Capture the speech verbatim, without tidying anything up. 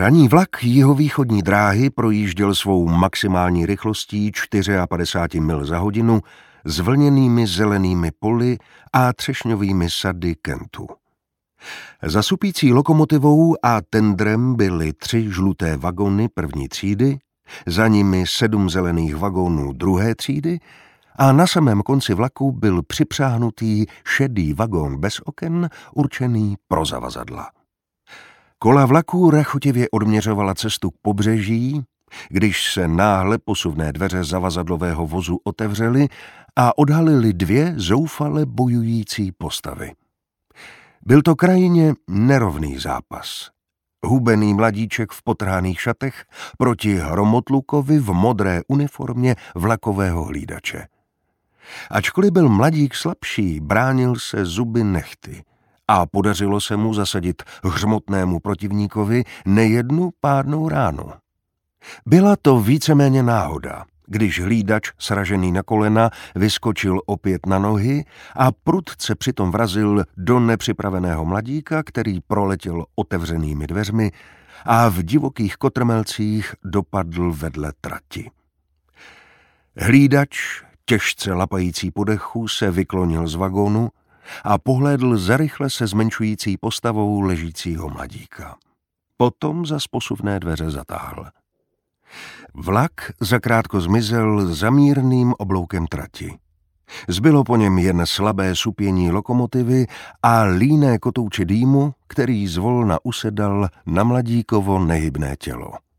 Ranní vlak jihovýchodní dráhy projížděl svou maximální rychlostí padesát čtyři mil za hodinu s vlněnými zelenými poli a třešňovými sady Kentu. Za supící lokomotivou a tendrem byly tři žluté vagony první třídy, za nimi sedm zelených vagónů druhé třídy a na samém konci vlaku byl připřáhnutý šedý vagón bez oken určený pro zavazadla. Kola vlaků rachotivě odměřovala cestu k pobřeží, když se náhle posuvné dveře zavazadlového vozu otevřely a odhalily dvě zoufale bojující postavy. Byl to krajně nerovný zápas. Hubený mladíček v potrhaných šatech proti hromotlukovi v modré uniformě vlakového hlídače. Ačkoliv byl mladík slabší, bránil se zuby nehty a podařilo se mu zasadit hřmotnému protivníkovi nejednu pádnou ránu. Byla to víceméně náhoda, když hlídač sražený na kolena vyskočil opět na nohy a prudce přitom vrazil do nepřipraveného mladíka, který proletěl otevřenými dveřmi a v divokých kotrmelcích dopadl vedle trati. Hlídač, těžce lapající po dechu, se vyklonil z vagónu a pohlédl za rychle se zmenšující postavou ležícího mladíka. Potom za posuvné dveře zatáhl. Vlak zakrátko zmizel za mírným obloukem trati. Zbylo po něm jen slabé supění lokomotivy a líné kotouče dýmu, který zvolna usedal na mladíkovo nehybné tělo.